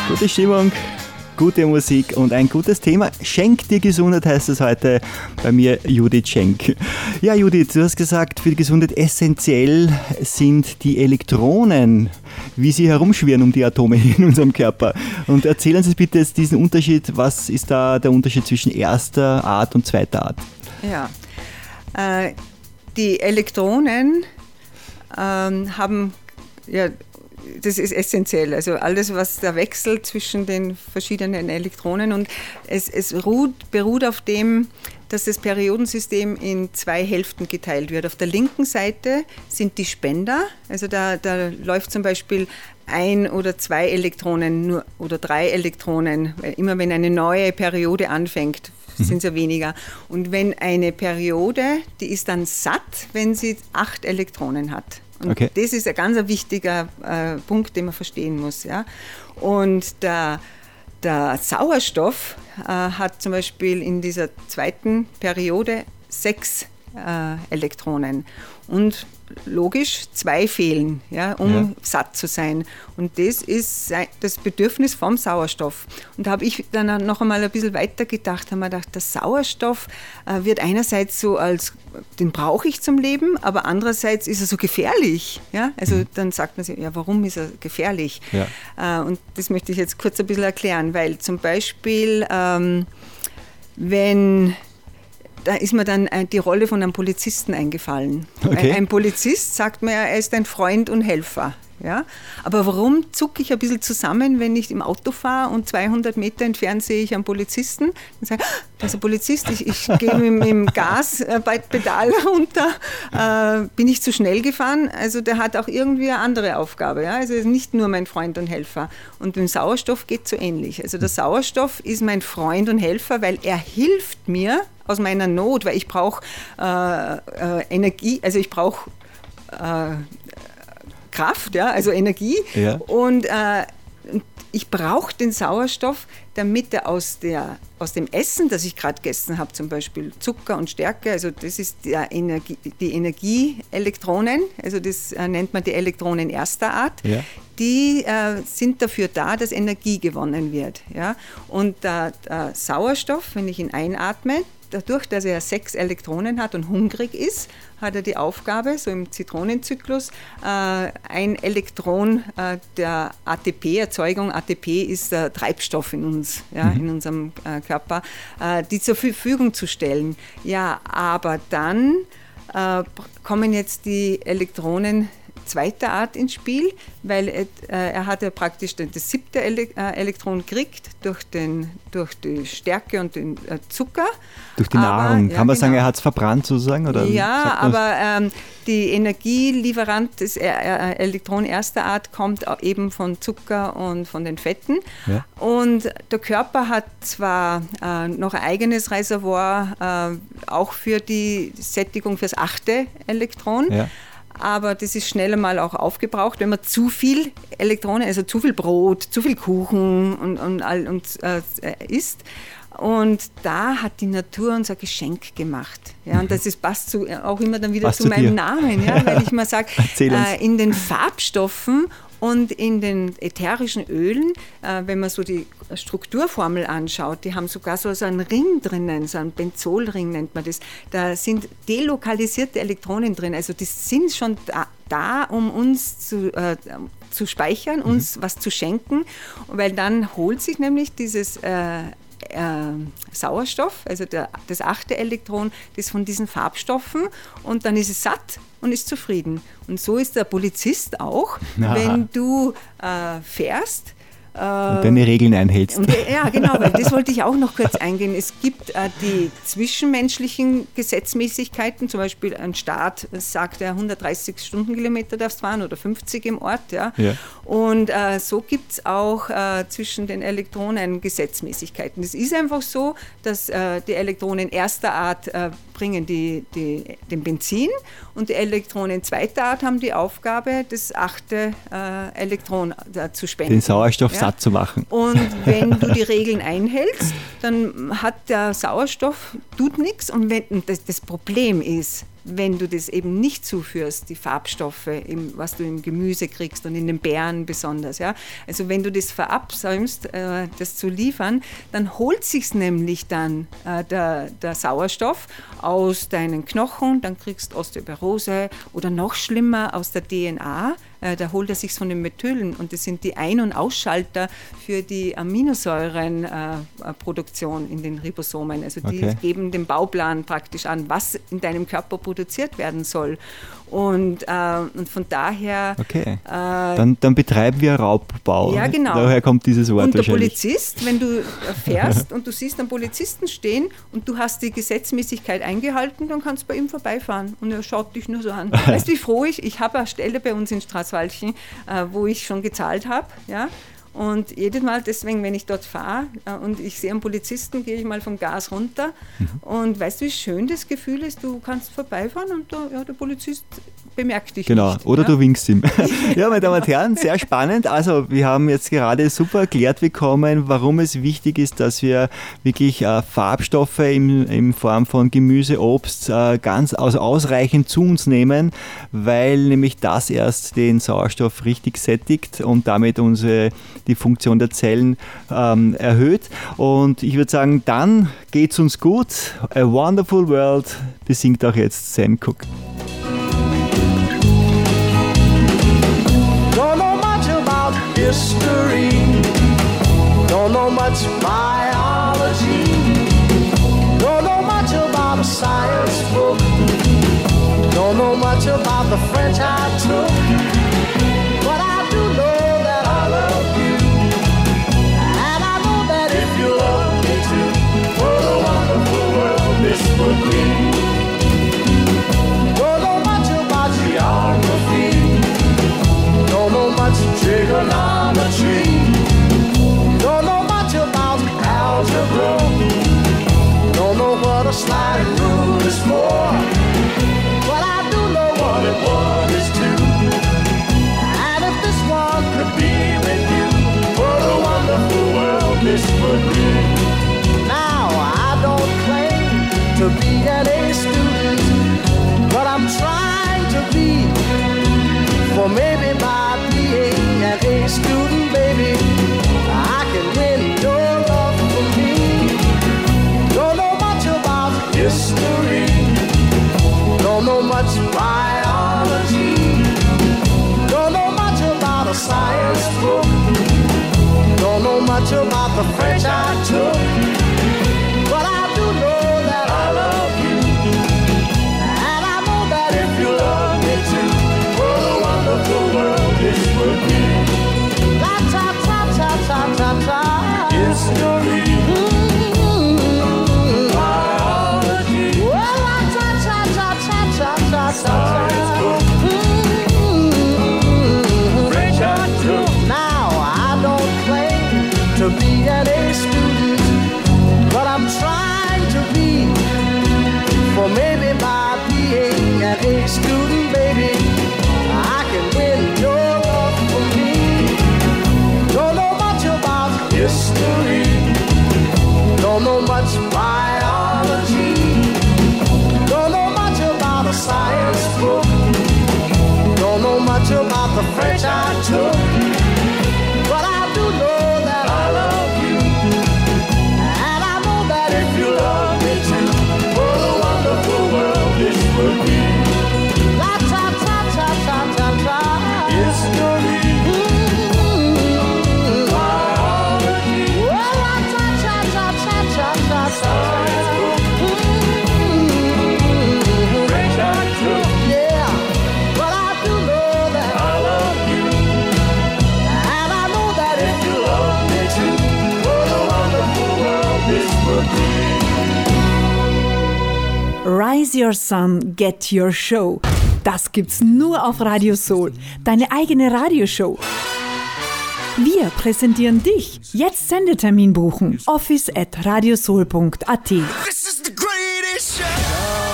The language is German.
Gute Stimmung, gute Musik und ein gutes Thema. Schenk dir Gesundheit heißt es heute bei mir, Judith Schenk. Ja, Judith, du hast gesagt, für die Gesundheit essentiell sind die Elektronen, wie sie herumschwirren um die Atome in unserem Körper. Und erzählen Sie bitte jetzt diesen Unterschied. Was ist da der Unterschied zwischen erster Art und zweiter Art? Ja, die Elektronen haben, ja, das ist essentiell, also alles, was der Wechsel zwischen den verschiedenen Elektronen und es beruht auf dem, dass das Periodensystem in zwei Hälften geteilt wird. Auf der linken Seite sind die Spender, also da läuft zum Beispiel 1 oder 2 Elektronen nur, oder 3 Elektronen, weil immer wenn eine neue Periode anfängt, sind es ja weniger. Und wenn eine Periode, die ist dann satt, wenn sie 8 Elektronen hat. Und okay, das ist ein ganz wichtiger Punkt, den man verstehen muss. Ja? Und der Sauerstoff hat zum Beispiel in dieser zweiten Periode 6 Elektronen. Und logisch 2 fehlen, ja, um satt zu sein. Und das ist das Bedürfnis vom Sauerstoff. Und da habe ich dann noch einmal ein bisschen weiter gedacht, habe mir gedacht, der Sauerstoff wird einerseits so als, den brauche ich zum Leben, aber andererseits ist er so gefährlich. Ja? Also dann sagt man sich, ja, warum ist er gefährlich? Ja. Und das möchte ich jetzt kurz ein bisschen erklären, weil zum Beispiel, da ist mir dann die Rolle von einem Polizisten eingefallen. Okay. Ein Polizist sagt mir, er ist ein Freund und Helfer. Ja? Aber warum zucke ich ein bisschen zusammen, wenn ich im Auto fahre und 200 Meter entfernt sehe ich einen Polizisten? Dann sage ich, das ist ein Polizist, ich gehe mit dem Gaspedal runter, bin ich zu schnell gefahren? Also der hat auch irgendwie eine andere Aufgabe. Ja? Also er ist nicht nur mein Freund und Helfer. Und mit dem Sauerstoff geht es so ähnlich. Also der Sauerstoff ist mein Freund und Helfer, weil er hilft mir aus meiner Not, weil ich brauche Energie, also ich brauche Kraft, ja, also Energie. Ja. Und ich brauche den Sauerstoff, damit er aus dem Essen, das ich gerade gegessen habe, zum Beispiel Zucker und Stärke, also das ist die Energieelektronen, also das nennt man die Elektronen erster Art, ja, die sind dafür da, dass Energie gewonnen wird. Ja? Und der Sauerstoff, wenn ich ihn einatme, dadurch, dass er 6 Elektronen hat und hungrig ist, hat er die Aufgabe, so im Zitronenzyklus, ein Elektron der ATP-Erzeugung, ATP ist der Treibstoff in uns, ja, in unserem Körper, die zur Verfügung zu stellen. Ja, aber dann kommen jetzt die Elektronen zweiter Art ins Spiel, weil er hat ja praktisch das 7. Elektron gekriegt durch die Stärke und den Zucker. Durch die Nahrung. Ja, kann man sagen, er hat es verbrannt sozusagen? Oder ja, aber die Energielieferant des Elektron erster Art kommt eben von Zucker und von den Fetten. Ja. Und der Körper hat zwar noch ein eigenes Reservoir, auch für die Sättigung fürs 8. Elektron, ja, aber das ist schnell einmal auch aufgebraucht, wenn man zu viel Elektronen, also zu viel Brot, zu viel Kuchen und isst. Und da hat die Natur uns ein Geschenk gemacht. Ja, und das passt auch immer dann wieder zu meinem Namen, ja, weil ich mal sage, in den Farbstoffen und in den ätherischen Ölen, wenn man so die Strukturformel anschaut, die haben sogar so einen Ring drinnen, so einen Benzolring nennt man das. Da sind delokalisierte Elektronen drin. Also die sind schon da um uns zu speichern, uns was zu schenken, weil dann holt sich nämlich dieses Sauerstoff, also das 8. Elektron, das von diesen Farbstoffen, und dann ist es satt und ist zufrieden. Und so ist der Polizist auch, wenn du fährst. Und deine Regeln einhältst. Ja, genau, weil das wollte ich auch noch kurz eingehen. Es gibt die zwischenmenschlichen Gesetzmäßigkeiten, zum Beispiel ein Staat sagt, 130 Stundenkilometer darfst fahren oder 50 im Ort. Ja. Ja. Und so gibt es auch zwischen den Elektronen Gesetzmäßigkeiten. Es ist einfach so, dass die Elektronen erster Art bringen den Benzin und die Elektronen zweiter Art haben die Aufgabe, das 8. Elektron zu spenden. Den Sauerstoff satt zu machen. Und wenn du die Regeln einhältst, dann hat der Sauerstoff, tut nichts. Und das Problem ist, wenn du das eben nicht zuführst, die Farbstoffe, was du im Gemüse kriegst und in den Beeren besonders. Ja? Also wenn du das verabsäumst, das zu liefern, dann holt sich's nämlich dann der Sauerstoff aus deinen Knochen, dann kriegst du Osteoporose oder noch schlimmer aus der DNA. Da holt er sich von den Methylen und das sind die Ein- und Ausschalter für die Aminosäurenproduktion in den Ribosomen. Also die geben den Bauplan praktisch an, was in deinem Körper produziert werden soll. Und von daher... Okay, dann betreiben wir Raubbau. Ja, genau. Daher kommt dieses Wort und der wahrscheinlich. Polizist, wenn du fährst und du siehst einen Polizisten stehen und du hast die Gesetzmäßigkeit eingehalten, dann kannst du bei ihm vorbeifahren und er schaut dich nur so an. Weißt du, wie froh ich habe eine Stelle bei uns in Straßwalchen, wo ich schon gezahlt habe, ja. Und jedes Mal deswegen, wenn ich dort fahre und ich sehe einen Polizisten, gehe ich mal vom Gas runter. Und weißt du, wie schön das Gefühl ist? Du kannst vorbeifahren und der Polizist bemerkt dich nicht. Oder ja? du winkst ihm. Ja, meine Damen und Herren, sehr spannend. Also wir haben jetzt gerade super erklärt bekommen, warum es wichtig ist, dass wir wirklich Farbstoffe in Form von Gemüse, Obst ausreichend zu uns nehmen, weil nämlich das erst den Sauerstoff richtig sättigt und damit die Funktion der Zellen erhöht. Und ich würde sagen, dann geht's uns gut. A Wonderful World besingt auch jetzt Sam Cooke. Don't know much about history, don't know much biology, don't know much about a science book, don't know much about the French I took, but I do know that I love you, and I know that if you love me too, what a wonderful world this would be. Don't know much about geography, don't know much trigonometry, don't know much about algebra, don't know what a sliding rule is for, but I do know what it one is two, and if this one could be with you, what a wonderful world this would be. Now I don't claim to be an A student, but I'm trying to be, for maybe by being an A student, baby, I can win your love for me. Don't know much about history, don't know much biology, don't know much about a science book, don't know much about the French I took, but I do know that I love you, and I know that if you love me too, what a wonderful world this would be. La ta ta ta ta ta ta. History, biology, well, la ta ta ta ta ta ta ta. Science book, French I took. Now I don't claim to be an A student, but I'm trying to be, for maybe by being an A student, baby, I can win your love for me. Don't know much about history, don't know much biology, don't know much about a science book, don't know much about the French I took, but I do know that I love you, and I know that if you love me too, what a wonderful world this would be. La ta ta ta ta ta ta. History, biology, well, la ta ta ta ta ta ta ta. French I took, yeah, but I do know that I love you, and I know that if you love me too, what a wonderful world this would be. Rise Your Sun, Get Your Show. Das gibt's nur auf Radio Soul, deine eigene Radioshow. Wir präsentieren dich. Jetzt Sendetermin buchen. office@radiosoul.at.